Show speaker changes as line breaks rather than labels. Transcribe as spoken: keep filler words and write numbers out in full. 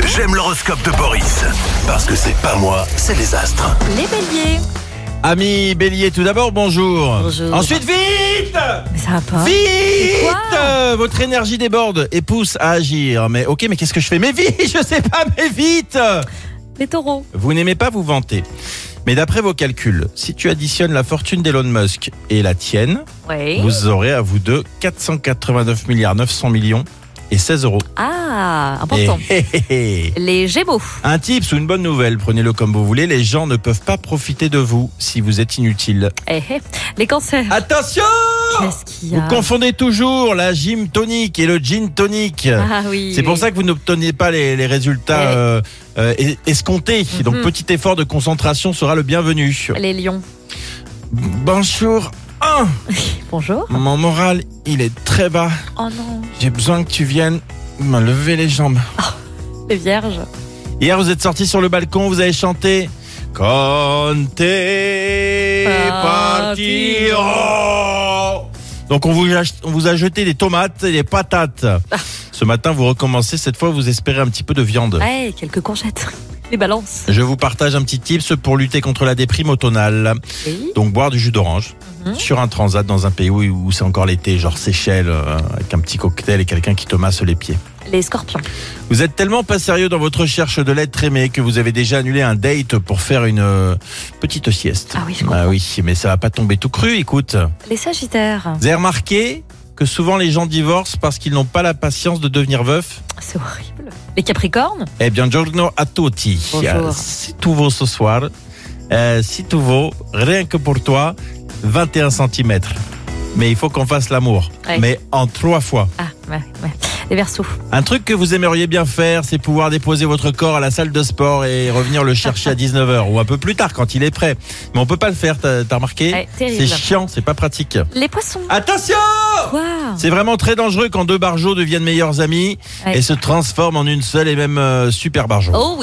J'aime l'horoscope de Boris. Parce que c'est pas moi, c'est les astres.
Les béliers.
Amis bélier, tout d'abord, bonjour.
Bonjour.
Ensuite, vite
Mais ça va pas.
Vite
Quoi
Euh, Votre énergie déborde et pousse à agir. Mais ok, mais qu'est-ce que je fais? Mais vite, je sais pas, mais vite
Les taureaux.
Vous n'aimez pas vous vanter. Mais d'après vos calculs, si tu additionnes la fortune d'Elon Musk et la tienne,
Oui.
vous aurez à vous deux quatre cent quatre-vingt-neuf milliards neuf cents millions et seize euros.
Ah, important.
Eh, eh, eh, eh.
Les gémeaux.
Un tips ou une bonne nouvelle, prenez-le comme vous voulez, les gens ne peuvent pas profiter de vous si vous êtes inutile.
Eh, eh. Les cancers.
Attention!
Qu'est-ce qu'il y a?
Vous confondez toujours la gym tonic et le gin tonic.
Ah oui.
C'est pour ça que vous n'obtenez pas les, les résultats
Ouais.
euh, euh, es- escomptés.
Mhm.
Donc petit effort de concentration sera le bienvenu.
Les lions.
Bonjour. Ah,
Bonjour.
mon moral, il est très bas.
Oh non.
J'ai besoin que tu viennes me lever les jambes.
Les vierges.
Hier, vous êtes sorti sur le balcon, vous avez chanté Conte partirò. Donc on vous, a, on vous a jeté des tomates et des patates. Ce matin, vous recommencez. Cette fois, vous espérez un petit peu de viande.
Ouais, quelques courgettes. Les balances.
Je vous partage un petit tips pour lutter contre la déprime automnale.
Oui.
Donc boire du jus d'orange
Mhm.
sur un transat dans un pays où, où c'est encore l'été, genre Seychelles, euh, avec un petit cocktail et quelqu'un qui te masse les pieds.
Les scorpions.
Vous êtes tellement pas sérieux dans votre recherche de l'être aimé que vous avez déjà annulé un date pour faire une euh, petite sieste.
Ah oui, je comprends.
Ah oui, mais ça va pas tomber tout cru, écoute.
Les sagittaires.
Vous avez remarqué que souvent les gens divorcent parce qu'ils n'ont pas la patience de devenir veufs?
C'est horrible. Les capricornes.
Eh bien, giorno a tutti.
Bonjour.
Si tout vaut ce soir, euh, si tout vaut, rien que pour toi, vingt et un centimètres. Mais il faut qu'on fasse l'amour.
Ouais.
Mais en trois fois.
Ah, ouais, ouais. Les verseaux.
Un truc que vous aimeriez bien faire, c'est pouvoir déposer votre corps à la salle de sport et revenir le chercher à dix-neuf heures ou un peu plus tard quand il est prêt. Mais on peut pas le faire, t'as, t'as remarqué?
Ouais,
C'est
terrible.
chiant, c'est pas pratique.
Les poissons.
Attention!
Quoi?
C'est vraiment très dangereux quand deux barjots deviennent meilleurs amis
Ouais.
et se transforment en une seule et même euh, super barjot.
Oh